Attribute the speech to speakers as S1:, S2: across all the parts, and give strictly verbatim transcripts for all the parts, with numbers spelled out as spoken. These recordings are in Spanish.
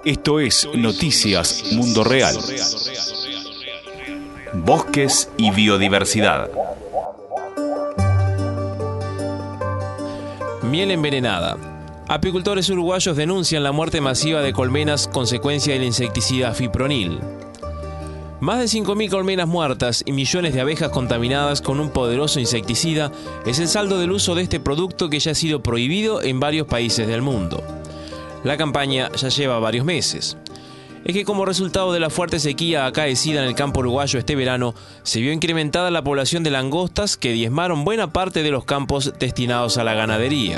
S1: Esto es Noticias Mundo Real. Bosques y biodiversidad.
S2: Miel envenenada. Apicultores uruguayos denuncian la muerte masiva de colmenas consecuencia del insecticida fipronil. Más de cinco mil colmenas muertas y millones de abejas contaminadas con un poderoso insecticida es el saldo del uso de este producto que ya ha sido prohibido en varios países del mundo. La campaña ya lleva varios meses. Es que como resultado de la fuerte sequía acaecida en el campo uruguayo este verano, se vio incrementada la población de langostas que diezmaron buena parte de los campos destinados a la ganadería.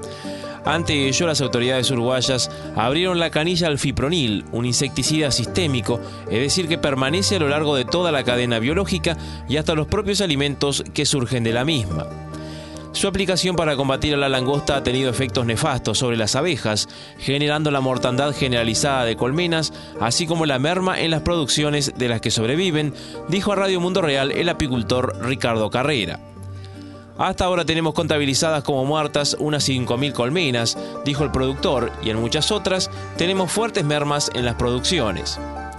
S2: Ante ello, las autoridades uruguayas abrieron la canilla al fipronil, un insecticida sistémico, es decir, que permanece a lo largo de toda la cadena biológica y hasta los propios alimentos que surgen de la misma. Su aplicación para combatir a la langosta ha tenido efectos nefastos sobre las abejas, generando la mortandad generalizada de colmenas, así como la merma en las producciones de las que sobreviven, dijo a Radio Mundo Real el apicultor Ricardo Carrera. Hasta ahora tenemos contabilizadas como muertas unas cinco mil colmenas, dijo el productor, y en muchas otras tenemos fuertes mermas en las producciones.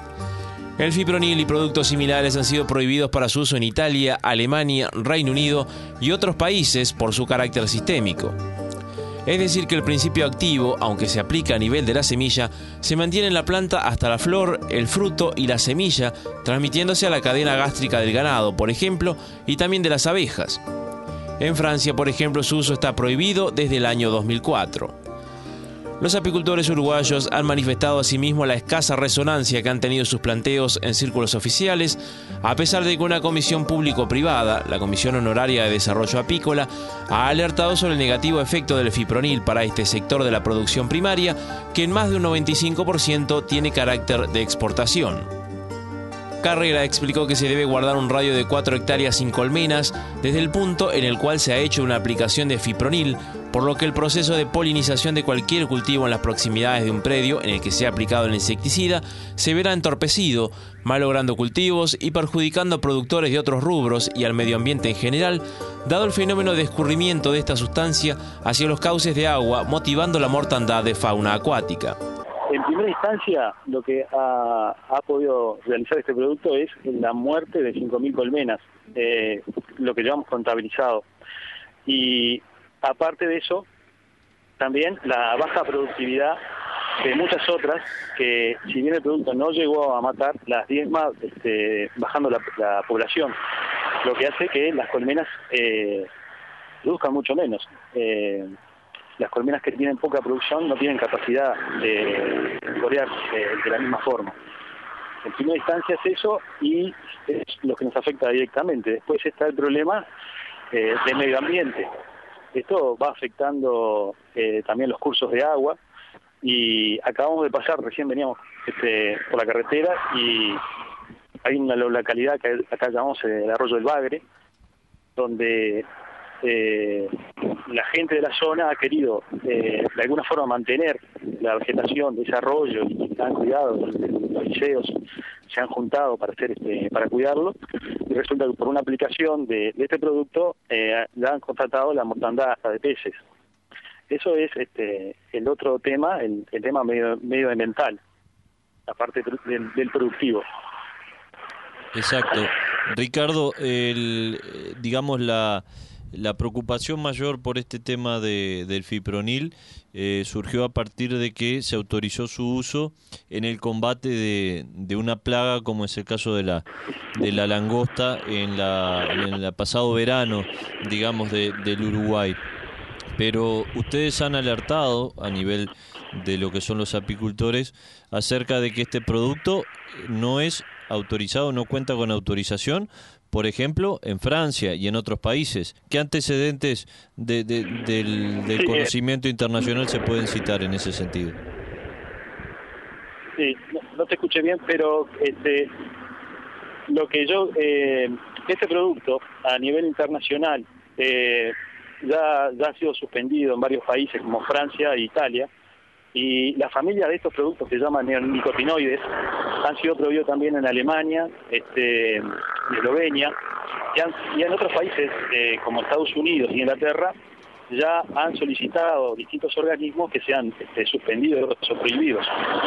S2: El fipronil y productos similares han sido prohibidos para su uso en Italia, Alemania, Reino Unido y otros países por su carácter sistémico. Es decir, que el principio activo, aunque se aplica a nivel de la semilla, se mantiene en la planta hasta la flor, el fruto y la semilla, transmitiéndose a la cadena gástrica del ganado, por ejemplo, y también de las abejas. En Francia, por ejemplo, su uso está prohibido desde el año dos mil cuatro. Los apicultores uruguayos han manifestado asimismo la escasa resonancia que han tenido sus planteos en círculos oficiales, a pesar de que una comisión público-privada, la Comisión Honoraria de Desarrollo Apícola, ha alertado sobre el negativo efecto del fipronil para este sector de la producción primaria, que en más de un noventa y cinco por ciento tiene carácter de exportación. Carrera explicó que se debe guardar un radio de cuatro hectáreas sin colmenas desde el punto en el cual se ha hecho una aplicación de fipronil, por lo que el proceso de polinización de cualquier cultivo en las proximidades de un predio en el que se ha aplicado el insecticida se verá entorpecido, malogrando cultivos y perjudicando a productores de otros rubros y al medio ambiente en general, dado el fenómeno de escurrimiento de esta sustancia hacia los cauces de agua, motivando la mortandad de fauna acuática.
S3: En primera instancia, lo que ha, ha podido realizar este producto es la muerte de cinco mil colmenas, eh, lo que llevamos contabilizado. Y aparte de eso, también la baja productividad de muchas otras, que si bien el producto no llegó a matar, las diezma este, bajando la, la población, lo que hace que las colmenas eh, produzcan mucho menos. Eh, Las colmenas que tienen poca producción no tienen capacidad de florear de, de la misma forma. En primera instancia es eso y es lo que nos afecta directamente. Después está el problema eh, del medio ambiente. Esto va afectando eh, también los cursos de agua y acabamos de pasar, recién veníamos este, por la carretera y hay una localidad que acá llamamos el Arroyo del Bagre, donde Eh, la gente de la zona ha querido eh, de alguna forma mantener la vegetación de ese arroyo y han cuidado, los liceos se han juntado para hacer este, para cuidarlo, y resulta que por una aplicación de, de este producto eh, le han constatado la mortandad hasta de peces. Eso es este, el otro tema, el, el tema medio, medioambiental, la parte del, del productivo.
S4: Exacto. Ricardo, el, digamos la... La preocupación mayor por este tema de, del fipronil eh, surgió a partir de que se autorizó su uso en el combate de, de una plaga como es el caso de la de la langosta en la en el pasado verano, digamos, de, del Uruguay. Pero ustedes han alertado a nivel de lo que son los apicultores acerca de que este producto no es autorizado, no cuenta con autorización, por ejemplo, en Francia y en otros países. ¿Qué antecedentes de, de, del, del
S3: sí,
S4: conocimiento
S3: eh,
S4: internacional se pueden citar en ese sentido?
S3: Sí, no, no te escuché bien, pero este, lo que yo, eh, este producto a nivel internacional eh, ya, ya ha sido suspendido en varios países como Francia e Italia, y la familia de estos productos que se llaman neonicotinoides han sido prohibidos también en Alemania, este, en Eslovenia, y, han, y en otros países eh, como Estados Unidos y Inglaterra ya han solicitado distintos organismos que sean este, suspendidos o prohibidos.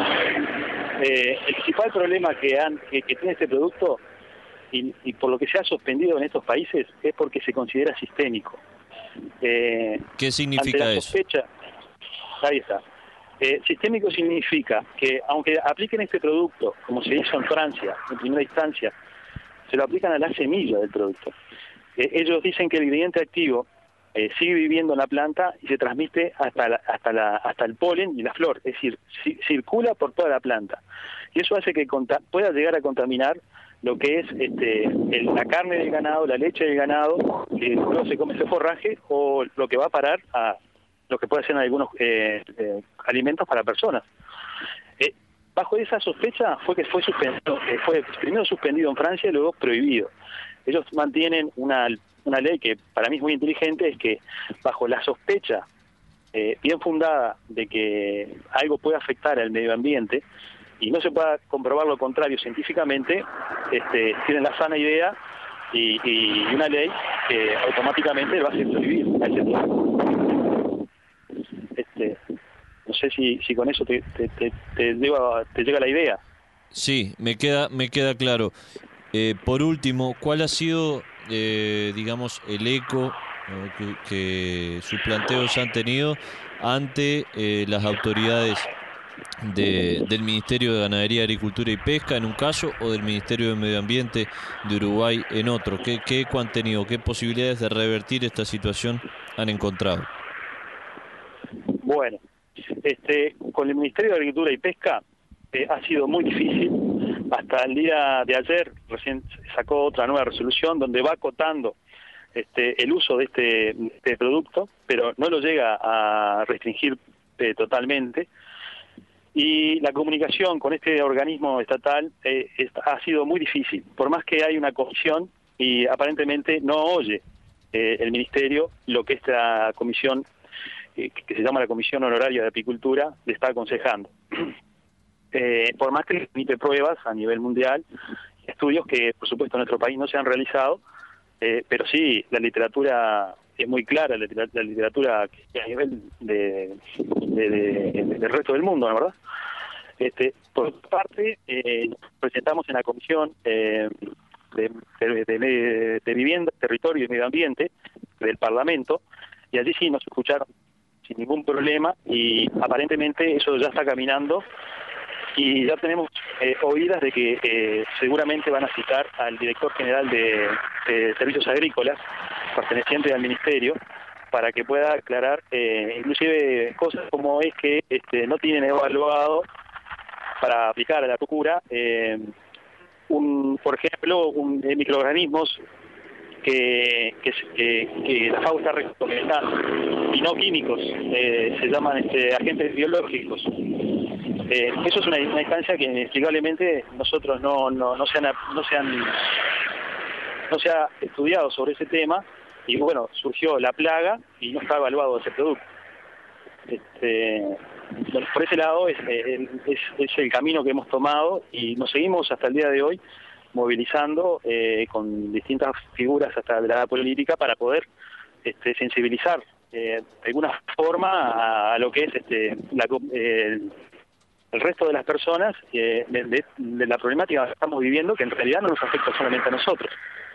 S3: Eh, el principal problema que, han, que, que tiene este producto y, y por lo que se ha suspendido en estos países es porque se considera sistémico. Eh,
S4: ¿Qué significa
S3: ante la sospecha, eso? Ahí está. Eh, sistémico significa que aunque apliquen este producto, como se hizo en Francia, en primera instancia, se lo aplican a la semilla del producto. Eh, ellos dicen que el ingrediente activo eh, sigue viviendo en la planta y se transmite hasta la, hasta la, hasta el polen y la flor, es decir, ci- circula por toda la planta. Y eso hace que conta- pueda llegar a contaminar lo que es este, el, la carne del ganado, la leche del ganado, que luego se come ese forraje, o lo que va a parar a lo que puede ser algunos eh, eh, alimentos para personas. Eh, bajo esa sospecha fue que fue suspendido, eh, fue primero suspendido en Francia y luego prohibido. Ellos mantienen una, una ley que para mí es muy inteligente, es que bajo la sospecha eh, bien fundada de que algo puede afectar al medio ambiente y no se pueda comprobar lo contrario científicamente, este, tienen la sana idea y, y una ley que automáticamente lo hace prohibir a ese tipo. Este, no sé si, si con eso te, te, te, te, lleva, te llega la idea.
S4: Sí, me queda, me queda claro. Eh, por último, ¿cuál ha sido, eh, digamos, el eco eh, que, que sus planteos han tenido ante eh, las autoridades de, del Ministerio de Ganadería, Agricultura y Pesca en un caso, o del Ministerio de Medio Ambiente de Uruguay en otro? ¿Qué, qué eco han tenido? ¿Qué posibilidades de revertir esta situación han encontrado?
S3: Bueno, este, con el Ministerio de Agricultura y Pesca eh, ha sido muy difícil. Hasta el día de ayer recién sacó otra nueva resolución donde va acotando este, el uso de este, este producto, pero no lo llega a restringir eh, totalmente. Y la comunicación con este organismo estatal eh, es, ha sido muy difícil, por más que hay una comisión y aparentemente no oye eh, el Ministerio lo que esta comisión que se llama la Comisión Honoraria de Apicultura, le está aconsejando. Eh, por más que emite pruebas a nivel mundial, estudios que por supuesto en nuestro país no se han realizado, eh, pero sí, la literatura es muy clara, la, la literatura que a nivel de, de, de, de, del resto del mundo, ¿no, verdad? Este, por otra parte, eh, presentamos en la Comisión eh, de, de, de, de Vivienda, Territorio y Medio Ambiente del Parlamento, y allí sí nos escucharon sin ningún problema y aparentemente eso ya está caminando y ya tenemos eh, oídas de que eh, seguramente van a citar al director general de, de Servicios Agrícolas perteneciente al Ministerio para que pueda aclarar eh, inclusive cosas como es que este, no tienen evaluado para aplicar a la locura eh, un, por ejemplo, un, eh, microorganismos Que, que, que, que la FAO está recomendando y no químicos, eh, se llaman este, agentes biológicos. Eh, eso es una, una instancia que inexplicablemente nosotros no no no se han no se han no se ha estudiado sobre ese tema y bueno, surgió la plaga y no está evaluado ese producto. Este, bueno, por ese lado es, es, es el camino que hemos tomado y nos seguimos hasta el día de hoy movilizando eh, con distintas figuras hasta de la política para poder este, sensibilizar eh, de alguna forma a, a lo que es este la, eh, el resto de las personas eh, de, de, de la problemática que estamos viviendo, que en realidad no nos afecta solamente a nosotros.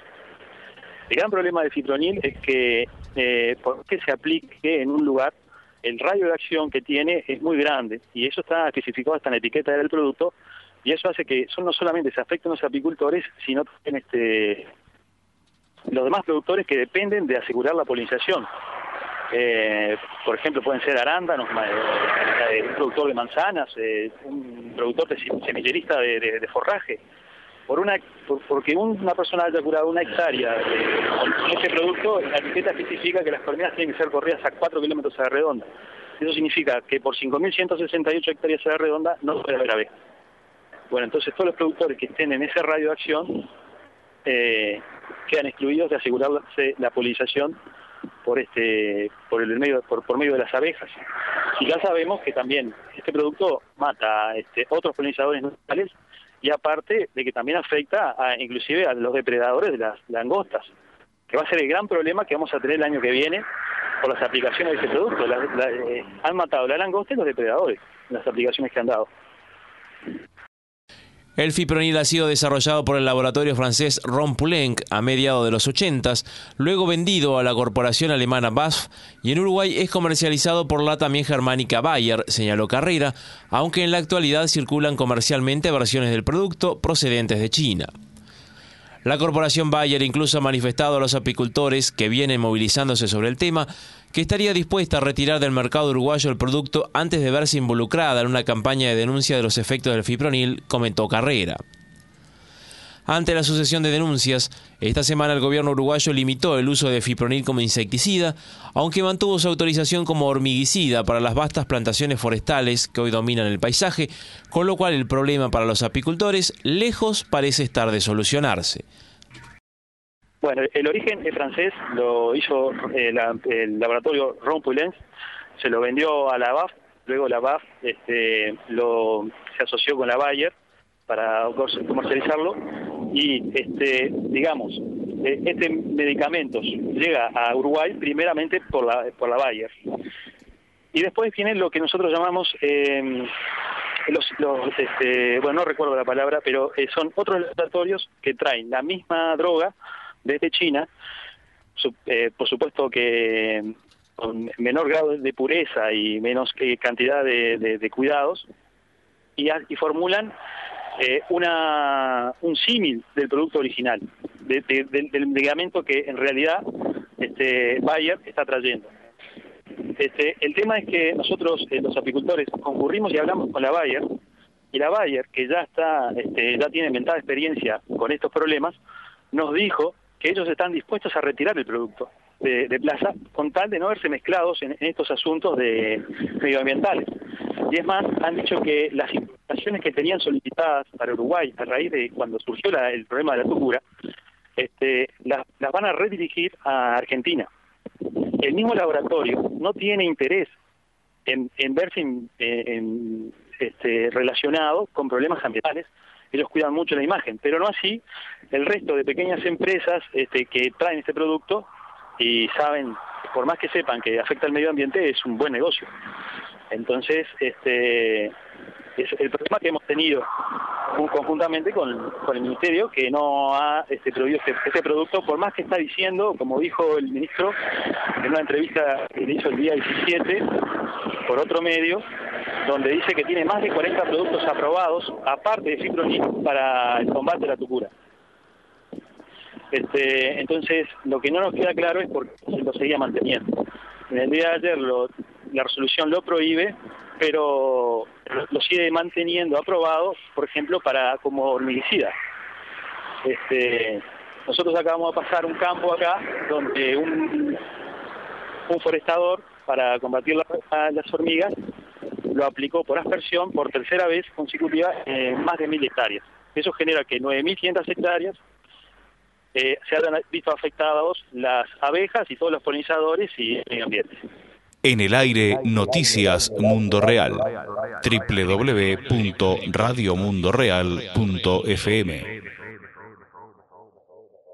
S3: El gran problema del fipronil es que eh, por que se aplique en un lugar, el radio de acción que tiene es muy grande y eso está especificado hasta en la etiqueta del producto. Y eso hace que son no solamente se afecten los apicultores, sino también este, los demás productores que dependen de asegurar la polinización. Eh, por ejemplo, pueden ser arándanos, eh, un productor de manzanas, eh, un productor de semillerista de, de, de forraje. Por una, por, porque una persona haya curado una hectárea eh, con este producto, la etiqueta especifica que las colmenas tienen que ser corridas a cuatro kilómetros a la redonda. Eso significa que por cinco mil ciento sesenta y ocho hectáreas a la redonda no puede haber abejas. Bueno, entonces todos los productores que estén en ese radio de acción eh, quedan excluidos de asegurarse la polinización por este por el medio por, por medio de las abejas. Y ya sabemos que también este producto mata este, otros polinizadores naturales y aparte de que también afecta a, inclusive a los depredadores de las langostas, que va a ser el gran problema que vamos a tener el año que viene por las aplicaciones de ese producto. La, la, eh, han matado la langosta y los depredadores en las aplicaciones que han dado.
S2: El fipronil ha sido desarrollado por el laboratorio francés Rhône-Poulenc a mediados de los ochentas, luego vendido a la corporación alemana B A S F, y en Uruguay es comercializado por la también germánica Bayer, señaló Carrera, aunque en la actualidad circulan comercialmente versiones del producto procedentes de China. La corporación Bayer incluso ha manifestado a los apicultores que vienen movilizándose sobre el tema que estaría dispuesta a retirar del mercado uruguayo el producto antes de verse involucrada en una campaña de denuncia de los efectos del fipronil, comentó Carrera. Ante la sucesión de denuncias, esta semana el gobierno uruguayo limitó el uso de fipronil como insecticida, aunque mantuvo su autorización como hormiguicida para las vastas plantaciones forestales que hoy dominan el paisaje, con lo cual el problema para los apicultores lejos parece estar de solucionarse.
S3: Bueno, el origen es francés, lo hizo eh, la, el laboratorio Rhône-Poulenc, se lo vendió a la B A F, luego la B A F este, lo, se asoció con la Bayer para comercializarlo y, este, digamos, este medicamento llega a Uruguay primeramente por la, por la Bayer. Y después viene lo que nosotros llamamos, eh, los, los, este, bueno, no recuerdo la palabra, pero eh, son otros laboratorios que traen la misma droga desde China, su, eh, por supuesto que con menor grado de pureza y menos eh, cantidad de, de, de cuidados, y, y formulan eh, una un símil del producto original, de, de, de, del medicamento que en realidad este, Bayer está trayendo. Este, el tema es que nosotros, eh, los apicultores, concurrimos y hablamos con la Bayer, y la Bayer, que ya está, este, ya tiene inventada experiencia con estos problemas, nos dijo que ellos están dispuestos a retirar el producto de, de plaza con tal de no verse mezclados en, en estos asuntos de medioambientales. Y es más, han dicho que las importaciones que tenían solicitadas para Uruguay a raíz de cuando surgió la, el problema de la tucura, este, las, las van a redirigir a Argentina. El mismo laboratorio no tiene interés en, en verse en, en, este, relacionado con problemas ambientales. Ellos cuidan mucho la imagen, pero no así el resto de pequeñas empresas este, que traen este producto y saben, por más que sepan que afecta al medio ambiente, es un buen negocio. Entonces, este es el problema que hemos tenido conjuntamente con, con el Ministerio, que no ha este, prohibido este, este producto, por más que está diciendo, como dijo el ministro en una entrevista que le hizo el día diecisiete por otro medio, donde dice que tiene más de cuarenta productos aprobados, aparte de fipronil, para el combate de la tucura. Este, entonces, lo que no nos queda claro es por qué se lo seguía manteniendo. En el día de ayer lo, la resolución lo prohíbe, pero lo sigue manteniendo aprobado, por ejemplo, para como hormiguicida. Este, nosotros acabamos de pasar un campo acá, donde un, un forestador, para combatir la, las hormigas, lo aplicó por aspersión por tercera vez consecutiva en más de mil hectáreas. Eso genera que nueve mil quinientas hectáreas eh, se hayan visto afectados las abejas y todos los polinizadores y el medio ambiente.
S1: En el aire, Noticias Mundo Real. doble u doble u doble u punto radio mundo real punto f m